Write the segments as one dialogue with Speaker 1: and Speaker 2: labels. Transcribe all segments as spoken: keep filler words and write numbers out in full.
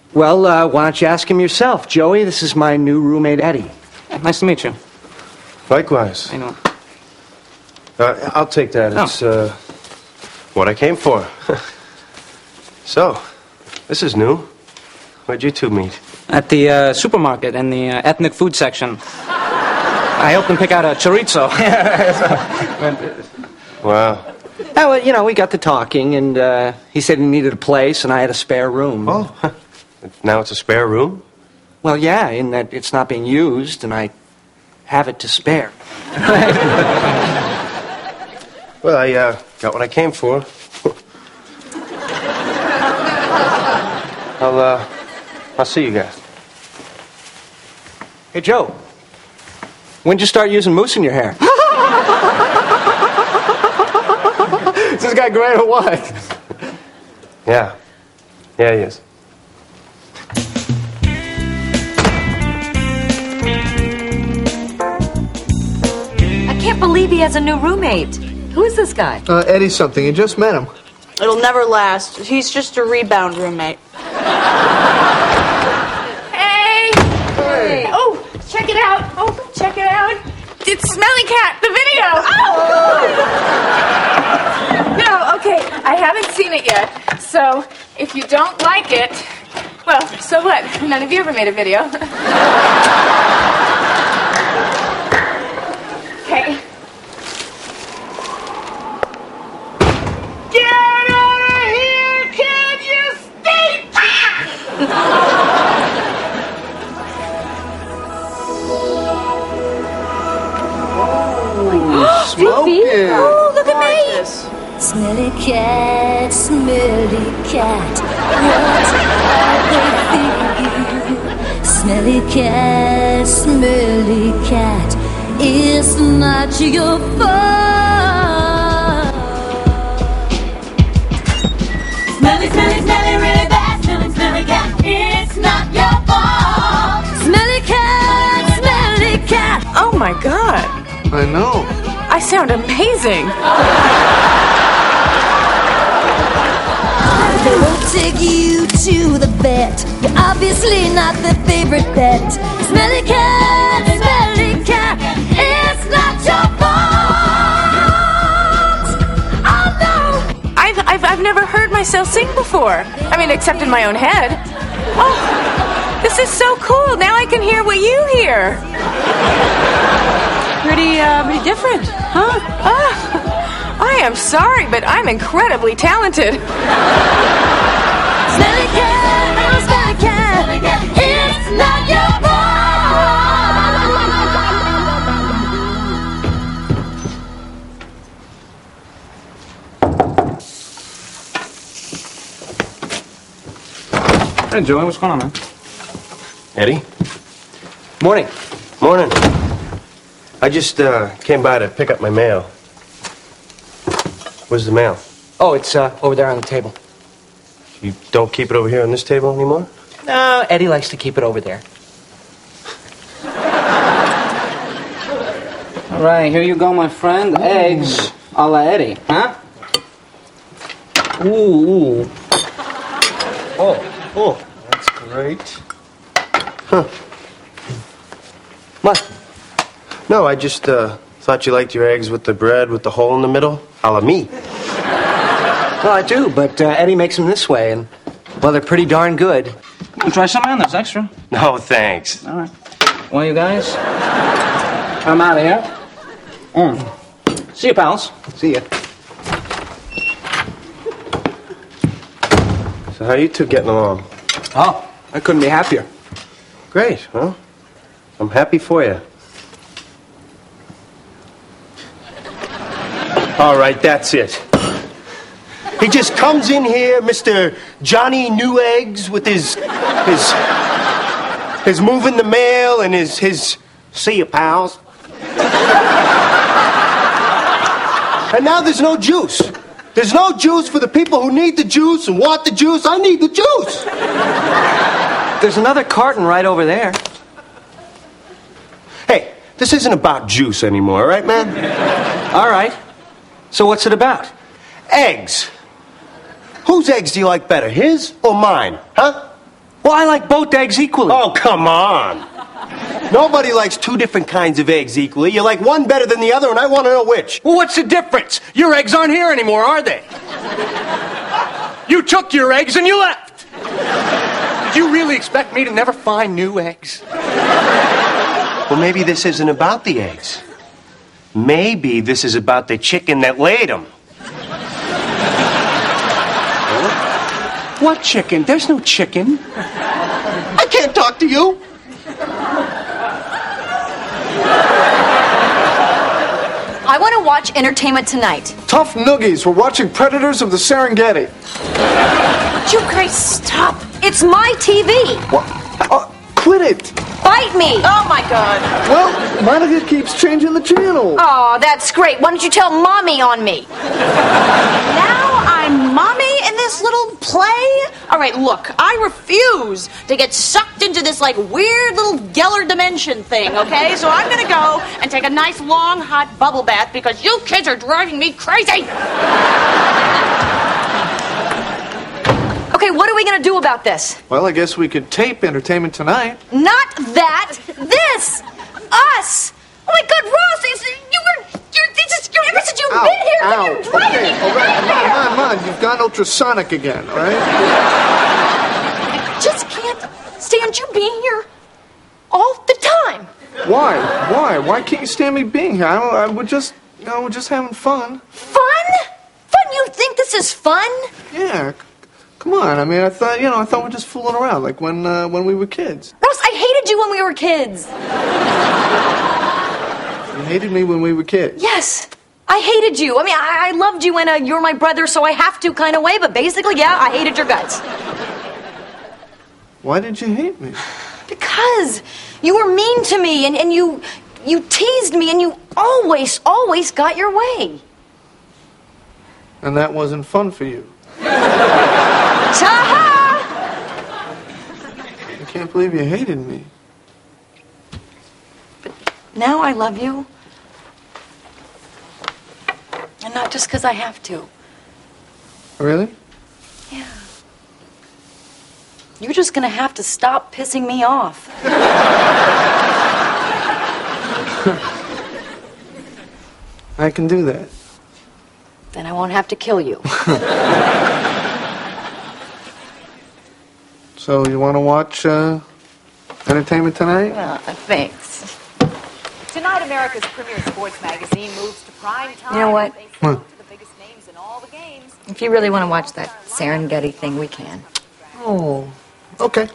Speaker 1: Well, uh, why don't you ask him yourself? Joey, this is my new roommate, Eddie.
Speaker 2: Nice to meet you.
Speaker 3: Likewise.
Speaker 2: I know.
Speaker 3: Uh, I'll take that.
Speaker 2: Oh.
Speaker 3: It's uh, what I came for. So, this is new. Where'd you two meet?
Speaker 2: At the uh, supermarket in the uh, ethnic food section. I helped him pick out a chorizo.
Speaker 3: Wow.
Speaker 1: Oh, well, you know, we got to talking, and uh, he said he needed a place, and I had a spare room.
Speaker 3: Oh, now it's a spare room?
Speaker 1: Well, yeah, in that it's not being used, and I have it to spare.
Speaker 3: Well, I uh, got what I came for. I'll, uh, I'll see you guys.
Speaker 1: Hey, Joe, when'd you start using mousse in your hair? Is this guy great or what?
Speaker 3: Yeah. Yeah, he is.
Speaker 4: I can't believe he has a new roommate. Who is this guy?
Speaker 5: Uh, Eddie something. You just met him.
Speaker 6: It'll never last. He's just a rebound roommate.
Speaker 7: Hey!
Speaker 5: Hey!
Speaker 7: Oh, check it out. Oh, check it out. It's Smelly Cat, the video. Oh! No, okay, I haven't seen it yet. So, if you don't like it, well, so what? None of you ever made a video. Okay. Get out of here, kid! You stink!
Speaker 5: Smoking.
Speaker 4: Oh, look at me!
Speaker 6: This.
Speaker 8: Smelly cat, smelly cat, what are they thinking? Smelly cat, smelly cat, it's not your fault. Smelly, smelly, smelly, really bad, smelly, smelly cat, it's not your fault. Smelly cat, smelly cat.
Speaker 7: Oh my god,
Speaker 5: I know.
Speaker 7: I sound amazing.
Speaker 8: They won't take you to the vet. You're obviously not the favorite pet. Smelly cat, smelly cat, it's not your fault. Oh no!
Speaker 7: I've, I've, I've never heard myself sing before. I mean, except in my own head. Oh, this is so cool. Now I can hear what you hear. Pretty, uh, pretty different, huh? Ah. I am sorry, but I'm incredibly talented.
Speaker 8: Smelly cat, oh smelly cat, it's not your fault.
Speaker 2: Hey, Joey, what's going on, man?
Speaker 3: Eddie?
Speaker 1: Morning.
Speaker 3: Morning. I just uh, came by to pick up my mail. Where's the mail?
Speaker 1: Oh, it's uh, over there on the table.
Speaker 3: You don't keep it over here on this table anymore?
Speaker 1: No, Eddie likes to keep it over there.
Speaker 2: All right, here you go, my friend. Eggs a la Eddie, huh?
Speaker 3: Ooh, ooh. Oh, oh, that's great. Huh.
Speaker 1: What?
Speaker 3: No, I just uh, thought you liked your eggs with the bread with the hole in the middle, a la me.
Speaker 1: Well, I do, but uh, Eddie makes them this way, and, well, they're pretty darn good.
Speaker 2: You try some, man. There's extra.
Speaker 3: No, thanks.
Speaker 2: All right. Well, you guys, I'm out of here. Mm. See you, pals.
Speaker 1: See ya.
Speaker 3: So how you two getting along?
Speaker 1: Oh, I couldn't be happier.
Speaker 3: Great, well, I'm happy for you. All right, that's it. He just comes in here, Mister Johnny Neweggs, with his his his moving the mail and his his see ya, pals. And now there's no juice. There's no juice for the people who need the juice and want the juice. I need the juice.
Speaker 1: There's another carton right over there.
Speaker 3: Hey, this isn't about juice anymore, all right, man?
Speaker 1: All right. So what's it about?
Speaker 3: Eggs. Whose eggs do you like better, his or mine, huh?
Speaker 1: Well, I like both eggs equally.
Speaker 3: Oh, come on. Nobody likes two different kinds of eggs equally. You like one better than the other, and I want to know which.
Speaker 1: Well, what's the difference? Your eggs aren't here anymore, are they? You took your eggs and you left. Did you really expect me to never find new eggs?
Speaker 3: Well, maybe this isn't about the eggs. Maybe this is about the chicken that laid them.
Speaker 1: What chicken? There's no chicken.
Speaker 3: I can't talk to you.
Speaker 4: I want to watch Entertainment Tonight.
Speaker 5: Tough noogies. We're watching Predators of the Serengeti.
Speaker 4: Would you guys stop? It's my T V.
Speaker 5: What? Uh, quit it.
Speaker 4: Bite me.
Speaker 6: Oh my God.
Speaker 5: Well, Monica keeps changing the channel.
Speaker 4: Oh, that's great. Why don't you tell Mommy on me?
Speaker 6: Now I'm mommy in this little play? All right, look, I refuse to get sucked into this, like, weird little Geller dimension thing, okay? So I'm gonna go and take a nice, long, hot bubble bath because you kids are driving me crazy!
Speaker 4: Okay, what are we going to do about this?
Speaker 5: Well, I guess we could tape Entertainment Tonight.
Speaker 4: Not that. This. Us. Oh, my God, Ross, it's, you were... You're, this is, you're, ever since you've
Speaker 5: Ow,
Speaker 4: been here,
Speaker 5: ow.
Speaker 4: you're driving
Speaker 5: Okay,
Speaker 4: me
Speaker 5: all right,
Speaker 4: nightmare.
Speaker 5: come on, come on. You've gone ultrasonic again, all right?
Speaker 4: I just can't stand you being here all the time.
Speaker 5: Why? Why? Why can't you stand me being here? I, I, we're just, you know, we're just having fun.
Speaker 4: Fun? Fun? You think this is fun?
Speaker 5: Yeah. c- Come on. I mean, I thought, you know, I thought we we're just fooling around, like when, uh, when we were kids.
Speaker 4: Ross, I hated you when we were kids.
Speaker 5: You hated me when we were kids.
Speaker 4: Yes. I hated you. I mean, I, I loved you in a you're my brother, so I have to kind of way, but basically, yeah, I hated your guts.
Speaker 5: Why did you hate me?
Speaker 4: Because you were mean to me, and, and you you teased me, and you always, always got your way.
Speaker 5: And that wasn't fun for you.
Speaker 4: Ta-ha!
Speaker 5: I can't believe you hated me.
Speaker 4: Now I love you. And not just because I have to.
Speaker 5: Really?
Speaker 4: Yeah. You're just gonna have to stop pissing me off.
Speaker 5: I can do that.
Speaker 4: Then I won't have to kill you.
Speaker 5: So you want to watch uh, Entertainment Tonight?
Speaker 4: Uh, thanks.
Speaker 9: Tonight, America's premier sports magazine moves to prime time.
Speaker 4: You know what?
Speaker 5: What?
Speaker 9: To the biggest names in all the games.
Speaker 4: If you really want to watch that Serengeti thing, we can.
Speaker 5: Oh, okay.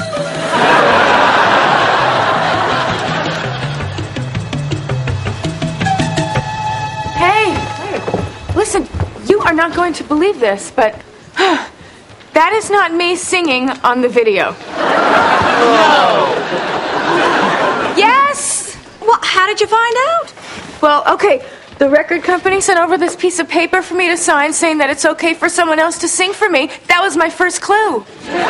Speaker 7: Hey, listen, you are not going to believe this, but that is not me singing on the video. No. Yes.
Speaker 4: Well, how did you find out?
Speaker 7: Well, okay, the record company sent over this piece of paper for me to sign saying that it's okay for someone else to sing for me. That was my first clue.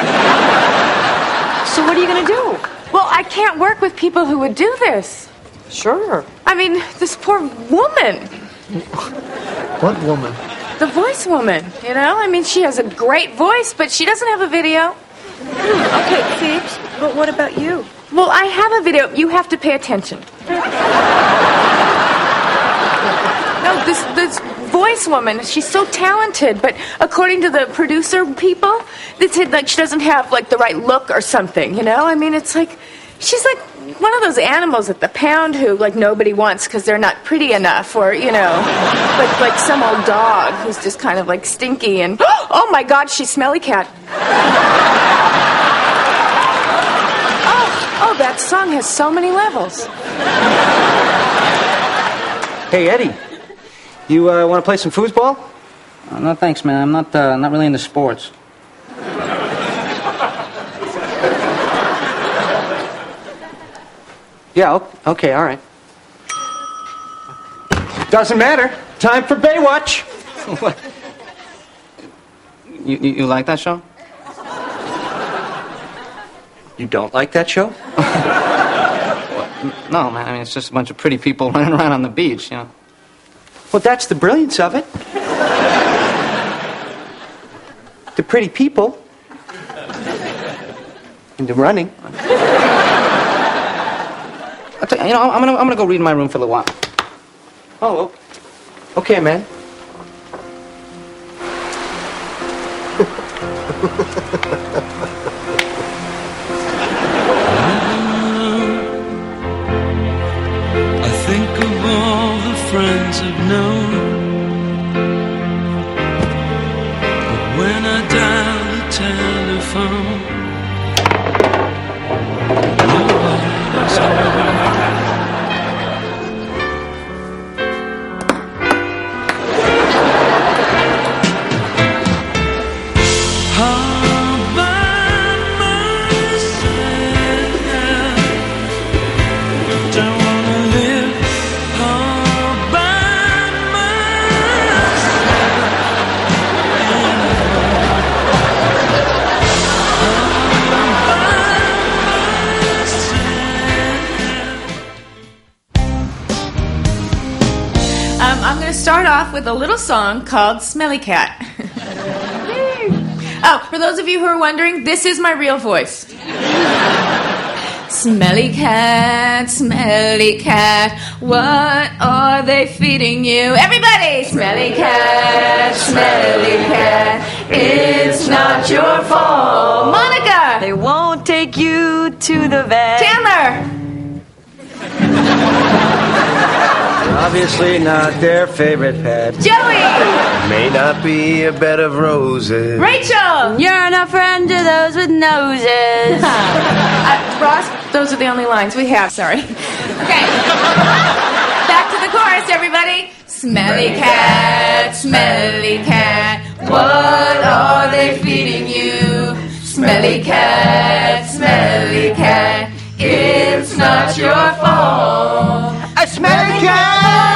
Speaker 4: So what are you going to do?
Speaker 7: Well, I can't work with people who would do this.
Speaker 4: Sure.
Speaker 7: I mean, this poor woman.
Speaker 5: What woman?
Speaker 7: The voice woman, you know? I mean, she has a great voice, but she doesn't have a video.
Speaker 4: Okay, Phoebes, but what about you?
Speaker 7: Well, I have a video. You have to pay attention. No, this this voice woman, she's so talented, but according to the producer people, they said like she doesn't have like the right look or something, you know? I mean, it's like she's like one of those animals at the pound who like nobody wants because they're not pretty enough, or you know, like like some old dog who's just kind of like stinky and oh my God, she's Smelly Cat. Oh, that song has so many levels.
Speaker 1: Hey, Eddie, you uh, want to play some foosball?
Speaker 2: Uh, no, thanks, man. I'm not uh, not really into sports.
Speaker 1: Yeah, o- okay, all right. Doesn't matter. Time for Baywatch.
Speaker 2: You, you you like that show?
Speaker 1: You don't like that show?
Speaker 2: No, man. I mean, it's just a bunch of pretty people running around on the beach, you know.
Speaker 1: Well, that's the brilliance of it. The pretty people. Into running.
Speaker 2: I'll tell you, you know, I'm gonna, I'm gonna go read in my room for a little while.
Speaker 1: Oh, okay, man.
Speaker 10: I think of all the friends I've known, but when I dial the telephone, nobody's home.
Speaker 7: I'm going to start off with a little song called Smelly Cat. Oh, for those of you who are wondering, this is my real voice. Smelly cat, smelly cat, what are they feeding you? Everybody! Smelly cat, smelly cat, it's not your fault. Monica!
Speaker 4: They won't take you to the vet.
Speaker 7: Chandler!
Speaker 3: Obviously not their favorite pet.
Speaker 7: Joey!
Speaker 3: May not be a bed of roses.
Speaker 7: Rachel!
Speaker 4: You're not friend to those with noses.
Speaker 7: uh, Ross, those are the only lines we have, sorry. Okay. Back to the chorus, everybody. Smelly cat, smelly cat, what are they feeding you? Smelly cat, smelly cat, it's not your fault.
Speaker 3: A smelly cat!